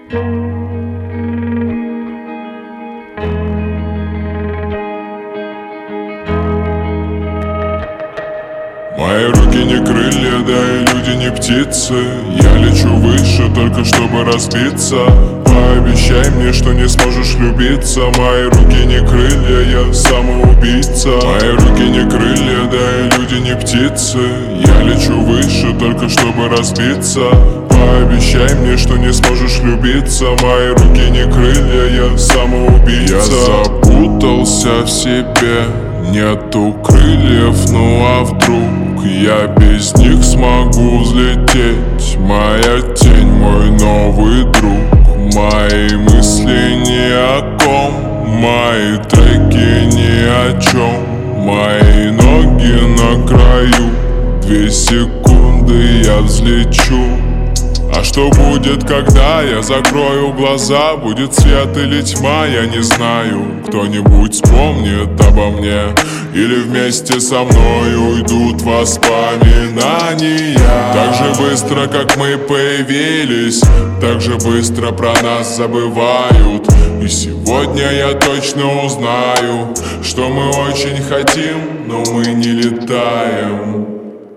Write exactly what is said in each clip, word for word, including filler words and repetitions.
Мои руки не крылья, да и люди не птицы. Я лечу выше, только чтобы разбиться. Пообещай мне, что не сможешь любиться. Мои руки не крылья, я самоубийца. Мои руки не крылья, да и люди не птицы. Я лечу выше, только чтобы разбиться. Пообещай мне, что не сможешь любиться. Мои руки не крылья, я самоубийца. Я запутался в себе, нету крыльев, ну а вдруг я без них смогу взлететь? Моя тень, мой новый друг. Мои мысли ни о ком, мои треки ни о чем. Мои ноги на краю, две секунды я взлечу. А что будет, когда я закрою глаза? Будет свет или тьма, я не знаю. Кто-нибудь вспомнит обо мне, или вместе со мной уйдут воспоминания. Так же быстро, как мы появились, так же быстро про нас забывают. И сегодня я точно узнаю, что мы очень хотим, но мы не летаем.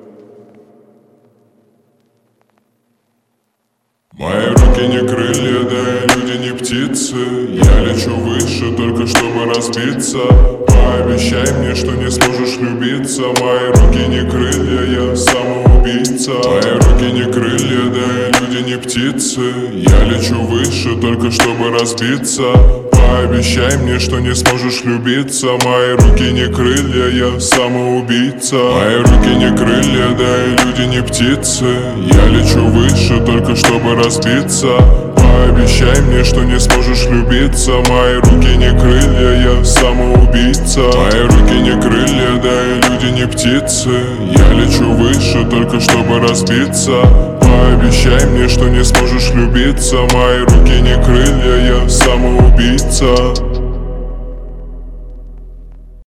Мои руки не крылья, да и люди не птицы. Я лечу выше, только чтобы разбиться. Пообещай мне, что не сможешь любиться. Мои руки не крылья, я самоубийца. Мои руки не крылья, да и люди не птицы. Я лечу выше, только чтобы разбиться. Пообещай мне, что не сможешь любиться. Мои руки не крылья, я самоубийца. Мои руки не крылья, да и люди не птицы. Я лечу выше, только чтобы разбиться. Пообещай мне, что не сможешь любиться. Мои руки не крылья, я самоубийца. Мои руки не крылья, да и люди не птицы. Я лечу выше, только чтобы разбиться. Пообещай мне, что не сможешь любиться. Мои руки не крылья, я самоубийца.